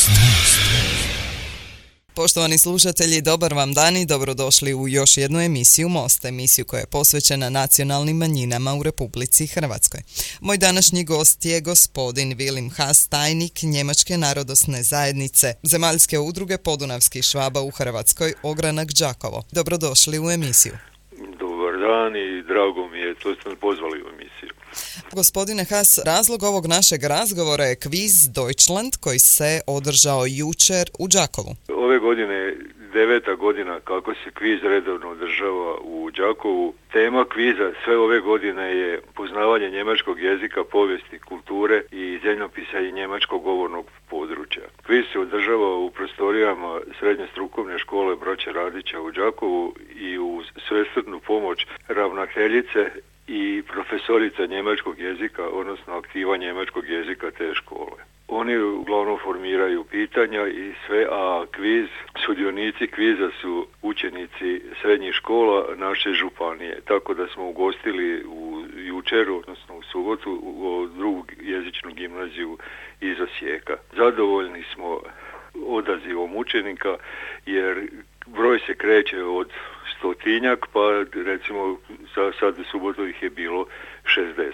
Poštovani slušatelji, dobar vam dan i dobrodošli u još jednu emisiju Most, emisiju koja je posvećena nacionalnim manjinama u Republici Hrvatskoj. Moj današnji gost je gospodin Vilim Haas, tajnik Njemačke narodosne zajednice, zemaljske udruge Podunavskih Švaba u Hrvatskoj, Ogranak Đakovo. Dobrodošli u emisiju. Dobar dan i drago mi je što ste me pozvali u emisiju. Gospodine Haas, razlog ovog našeg razgovora je kviz Deutschland koji se održao jučer u Đakovu. Ove godine je 9. godina kako se kviz redovno održava u Đakovu. Tema kviza sve ove godine je poznavanje njemačkog jezika, povijesti, kulture i zemljopisa i njemačkog govornog područja. Kviz se održava u prostorijama Srednje strukovne škole Braće Radića u Đakovu i uz svesrdnu pomoć ravnateljice i profesorica njemačkog jezika, odnosno aktiva njemačkog jezika te škole. Oni uglavnom formiraju pitanja i sve, a sudionici kviza su učenici srednjih škola naše županije. Tako da smo ugostili jučer, odnosno u subotu, u drugu jezičnu gimnaziju iz Osijeka. Zadovoljni smo odazivom učenika jer broj se kreće od 100-tinjak, pa recimo sad u subotu ih je bilo 60.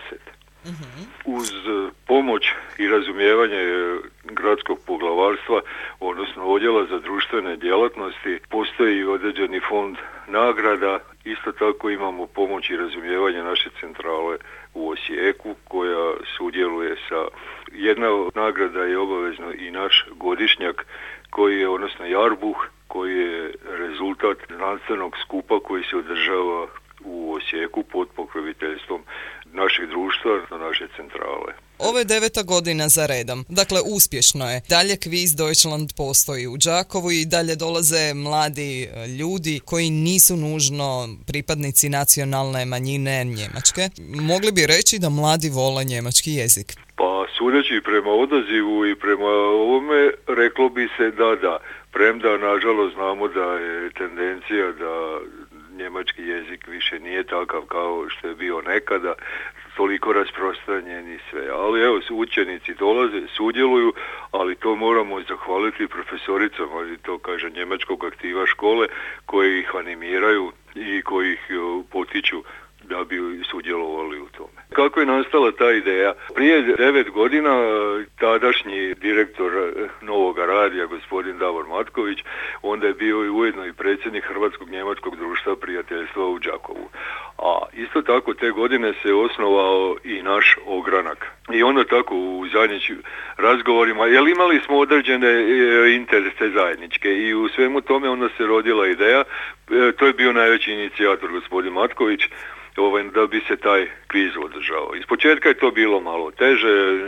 Uz pomoć i razumijevanje gradskog poglavarstva, odnosno odjela za društvene djelatnosti, postoji određeni fond nagrada. Isto tako imamo pomoć i razumijevanje naše centrale u Osijeku koja sudjeluje sa... Jedna od nagrada je obavezno i naš godišnjak koji je, odnosno Jarbuh, koji je rezultat znanstvenog skupa koji se održava u Osijeku pod pokroviteljstvom našeg društva, naše centrale. Ovo je 9. godina za redom. Dakle, uspješno je. Dalje kviz Deutschland postoji u Đakovu i dalje dolaze mladi ljudi koji nisu nužno pripadnici nacionalne manjine Njemačke. Mogli bi reći da mladi vole njemački jezik. Pa, sudeći prema odazivu i prema ovome, reklo bi se da. Premda, nažalost, znamo da je tendencija da njemački jezik više nije takav kao što je bio nekada, toliko rasprostranjen i sve. Ali evo, učenici dolaze, sudjeluju, ali to moramo zahvaliti profesoricama, i to kaže njemačkog aktiva škole, koji ih animiraju i koji ih potiču da bi sudjelovali u tome. Kako je nastala ta ideja? Prije 9 godina tadašnji direktor Novog radija, gospodin Davor Matković, onda je bio i ujedno i predsjednik Hrvatskog njemačkog društva prijateljstva u Đakovu. A isto tako te godine se osnovao i naš ogranak. I onda tako u zadnjim razgovorima, jer imali smo određene interese zajedničke i u svemu tome onda se rodila ideja, to je bio najveći inicijator gospodin Matković, da bi se taj kviz održao. Ispočetka je to bilo malo teže,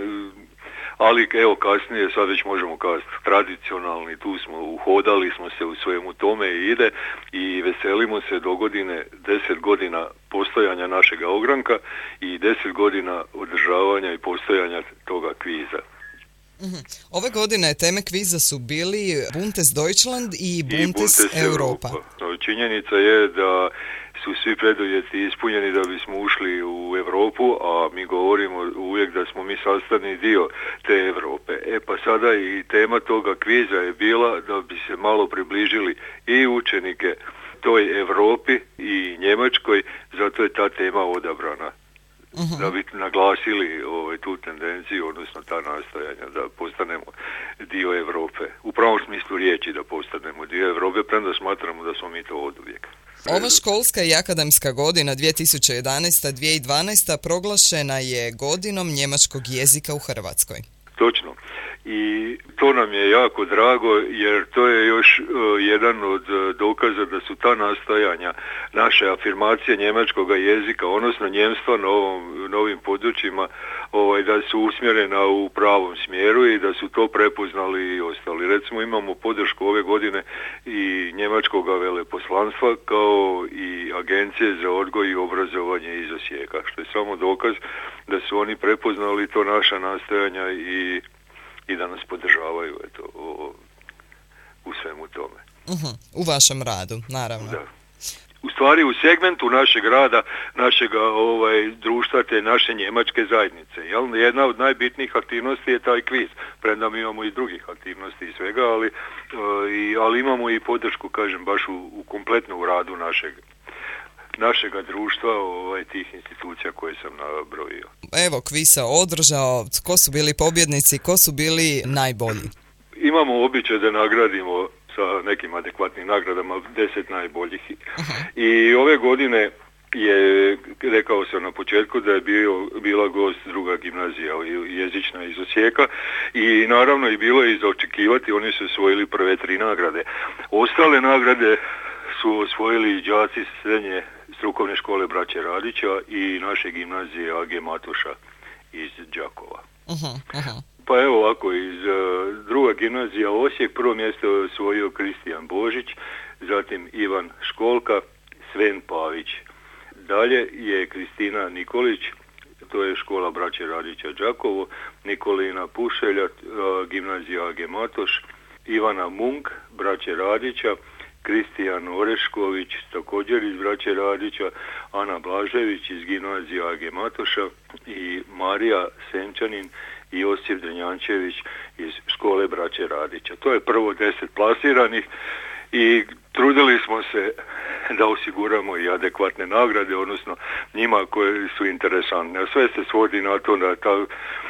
ali evo kasnije, sad već možemo kazati tradicionalni, tu smo, uhodali smo se u svemu tome i ide i veselimo se do godine, 10 godina postojanja našega ogranka i 10 godina održavanja i postojanja toga kviza. Ove godine teme kviza su bili Buntes Deutschland i Buntes Europa. Činjenica je da su svi preduvjeti ispunjeni da bismo ušli u Europu, a mi govorimo uvijek da smo mi sastavni dio te Europe. Pa sada i tema toga kviza je bila da bi se malo približili i učenike toj Europi i Njemačkoj, zato je ta tema odabrana. Da bi naglasili tu tendenciju, odnosno ta nastojanja da postanemo dio Europe. U pravom smislu riječi da postanemo dio Europe, premda smatramo da smo mi to oduvijek. Ova školska i akademska godina 2011-2012 proglašena je godinom njemačkog jezika u Hrvatskoj. Točno. I to nam je jako drago jer to je još jedan od dokaza da su ta nastojanja, naše afirmacije njemačkog jezika, odnosno njemstva na novim područjima, da su usmjerena u pravom smjeru i da su to prepoznali i ostali. Recimo imamo podršku ove godine i njemačkog veleposlanstva kao i Agencije za odgoj i obrazovanje iz Osijeka, što je samo dokaz da su oni prepoznali to naša nastojanja i da nas podržavaju u svemu tome. U vašem radu, naravno. Da. u stvari u segmentu našeg rada, našeg društva, te naše njemačke zajednice. Jel? Jedna od najbitnijih aktivnosti je taj kviz. Premda mi imamo i drugih aktivnosti i svega, ali imamo i podršku, kažem, baš u kompletno u radu našega društva, tih institucija koje sam nabrojio. Evo, kviz se održao, ko su bili pobjednici, ko su bili najbolji? Imamo običaj da nagradimo sa nekim adekvatnim nagradama 10 najboljih. I ove godine je, rekao sam na početku, da je bila gost druga gimnazija jezična iz Osijeka i naravno i bilo je i za očekivati, oni su osvojili prve 3 nagrade. Ostale nagrade su osvojili đaci srednje strukovne škole Braće Radića i naše gimnazije A.G. Matoša iz Đakova. Pa evo ovako, iz druga gimnazija Osijek prvo mjesto je osvojio Kristijan Božić, zatim Ivan Školka, Sven Pavić. Dalje je Kristina Nikolić, to je škola Braće Radića Đakovo, Nikolina Pušelja, gimnazija A.G. Matoš, Ivana Munk, Braće Radića, Kristijan Orešković, također iz Braće Radića, Ana Blažević iz gimnazije A.G. Matoša i Marija Senčanin i Josip Drenjančević iz škole Braće Radića. To je prvo 10 plasiranih i trudili smo se da osiguramo i adekvatne nagrade, odnosno njima koje su interesantne. Sve se svodi na to da ta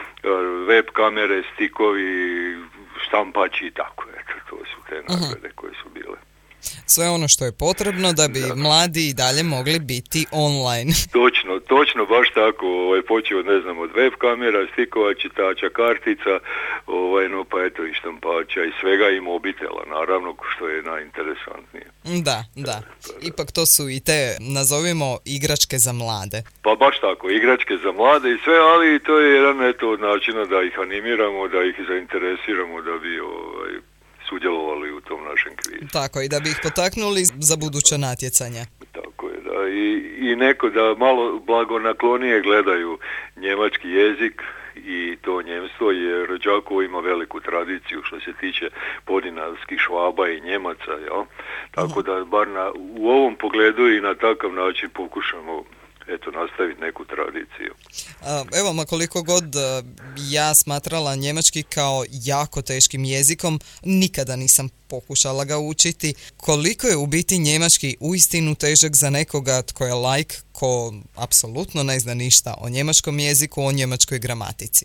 web kamere, stikovi, štampači i tako. Eto, to su te nagrade koje su bile. Sve ono što je potrebno da bi mladi i dalje mogli biti online. Točno, baš tako. Počeo, ne znam, od web kamera, stikova, čitača, kartica, no pa eto i štampača i svega i mobitela, naravno, što je najinteresantnije. Da. Ipak to su i te, nazovimo, igračke za mlade. Pa baš tako, igračke za mlade i sve, ali to je jedan od načina da ih animiramo, da ih zainteresiramo, da bi sudjelovali u tom našem kvizu. Tako, i da bi ih potaknuli za buduća natjecanja. Tako je, da. I neko da malo blagonaklonije gledaju njemački jezik i to njemstvo, jer Đakovo ima veliku tradiciju što se tiče podinavskih Švaba i Njemaca, jel? Tako da bar u ovom pogledu i na takav način pokušamo nastaviti neku tradiciju. Evo, ma koliko god ja smatrala njemački kao jako teškim jezikom, nikada nisam pokušala ga učiti. Koliko je u biti njemački uistinu težak za nekoga tko je laik, ko apsolutno ne zna ništa o njemačkom jeziku, o njemačkoj gramatici?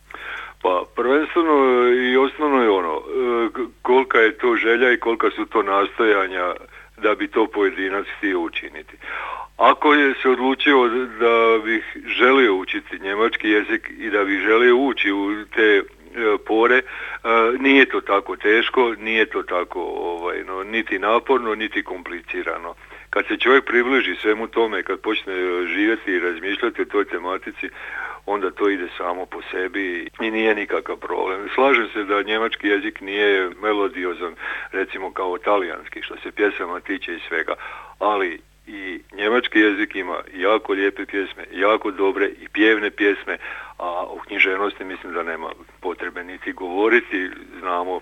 Pa prvenstveno i osnovno je kolika je to želja i kolika su to nastojanja da bi to pojedinac htio učiniti. Ako je se odlučio da bih želio učiti njemački jezik i da bih želio ući u te pore, nije to tako teško, nije to tako niti naporno, niti komplicirano. Kad se čovjek približi svemu tome, kad počne živjeti i razmišljati o toj tematici, onda to ide samo po sebi i nije nikakav problem. Slažem se da njemački jezik nije melodiozan, recimo kao talijanski, što se pjesama tiče i svega, ali i njemački jezik ima jako lijepe pjesme, jako dobre i pjevne pjesme, a o književnosti mislim da nema potrebe niti govoriti, znamo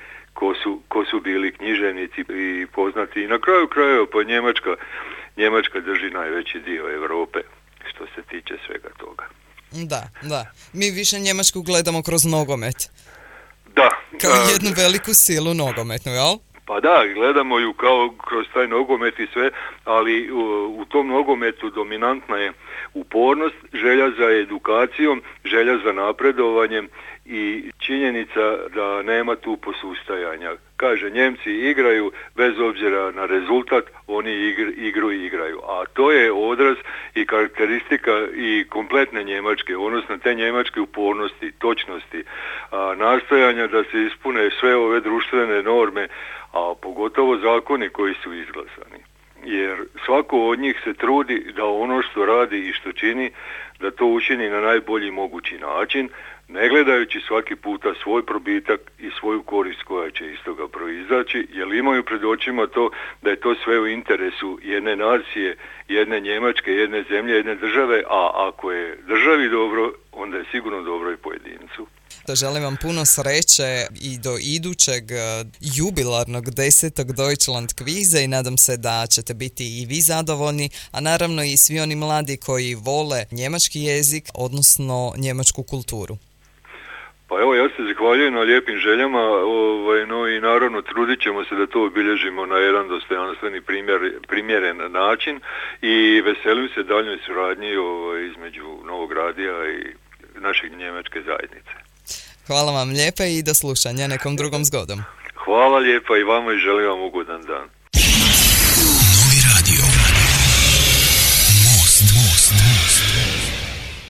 ko su bili književnici i poznati i na kraju krajeva pa Njemačka drži najveći dio Europe što se tiče svega toga. Da. Mi više Njemačku gledamo kroz nogomet. Da. Kao jednu veliku silu nogometnu, jel? Pa da, gledamo ju kao kroz taj nogomet i sve, ali u tom nogometu dominantna je upornost, želja za edukacijom, želja za napredovanjem i činjenica da nema tu posustajanja. Kaže, Njemci igraju bez obzira na rezultat, oni igru igraju. A to je odraz i karakteristika i kompletne Njemačke, odnosno te njemačke upornosti, točnosti, nastojanja da se ispune sve ove društvene norme, a pogotovo zakoni koji su izglasani. Jer svako od njih se trudi da ono što radi i što čini, da to učini na najbolji mogući način, ne gledajući svaki puta svoj probitak i svoju korist koja će iz toga proizaći, jer imaju pred očima to da je to sve u interesu jedne nacije, jedne Njemačke, jedne zemlje, jedne države, a ako je državi dobro, onda je sigurno dobro i pojedincu. Želim vam puno sreće i do idućeg jubilarnog 10. Deutschland kviza i nadam se da ćete biti i vi zadovoljni, a naravno i svi oni mladi koji vole njemački jezik, odnosno njemačku kulturu. Pa evo, ja se zahvaljujem na lijepim željama, no i naravno trudit ćemo se da to obilježimo na jedan dostojanstveni primjeren način i veselim se daljnjoj suradnji između Novog radija i našeg njemačke zajednice. Hvala vam lijepa i do slušanja nekom drugom zgodom. Hvala lijepa i vama i želim vam ugodan dan.